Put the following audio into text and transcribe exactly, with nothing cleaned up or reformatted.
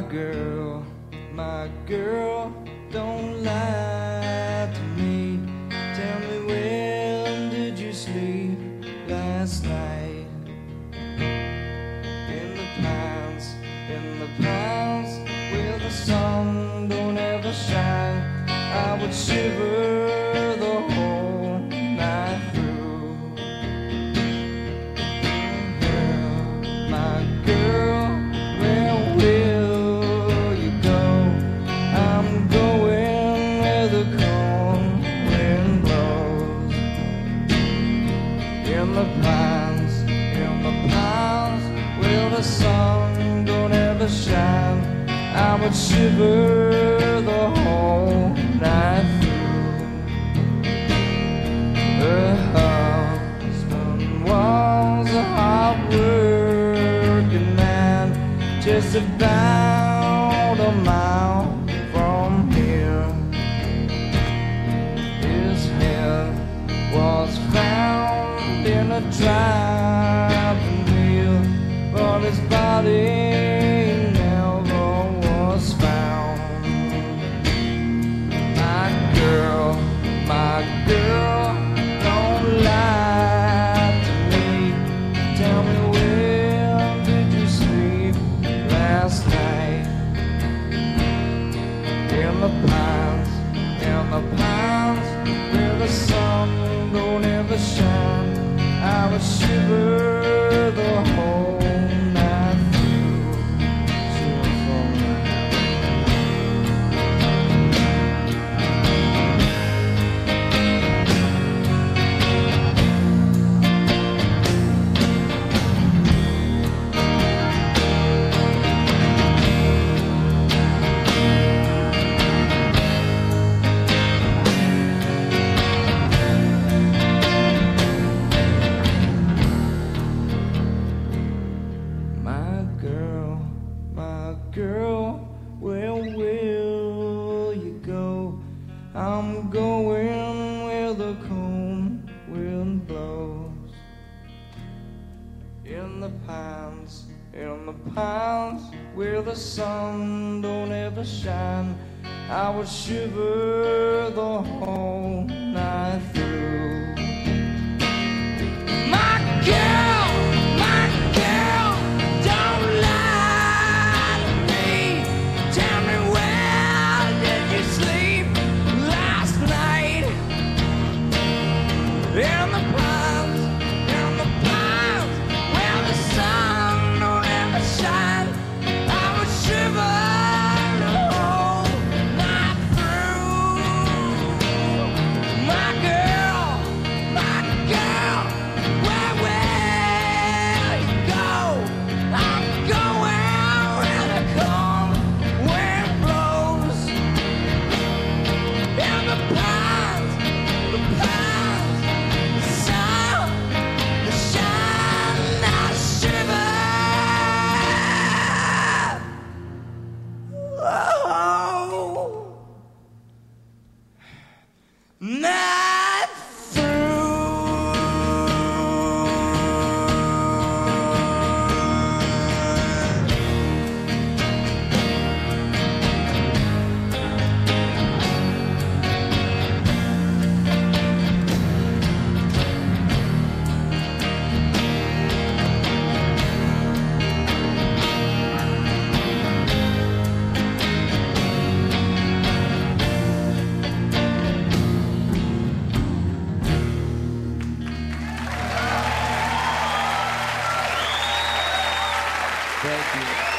girl, my girl, don't lie to me. Tell me, when did you sleep last night? In the pines, in the pines, where the sun don't ever shine, I would shiver the whole night through. Girl, my girl, where will you go? I'm going where the cold wind blows. In the pines, in the pines, where the sun don't ever shine, I would shiver the whole night through. Her husband was a hard-working man, just about a mile from here. His head was found in a driving wheel, but his body never was found. My girl, my girl, don't lie to me. Tell me, where did you sleep last night? In the pines, in the pines, where the sun don't ever shine, I would shiver the whole night through. Shiver for me. My girl, my girl, where will you go? I'm going where the cold wind blows. In the pines, in the pines, where the sun don't ever shine, I would shiver the whole night through. My girl, my girl, don't lie to me. Tell me, where did you sleep last night? In the pines, in the pines, where the sun don't ever shine, I would shiver the whole night through. My girl, my girl, where will you go? I'm going where the cold wind blows. In the pines, the pines, the sun, the shine, I shiver. Oh, night through. Thank you.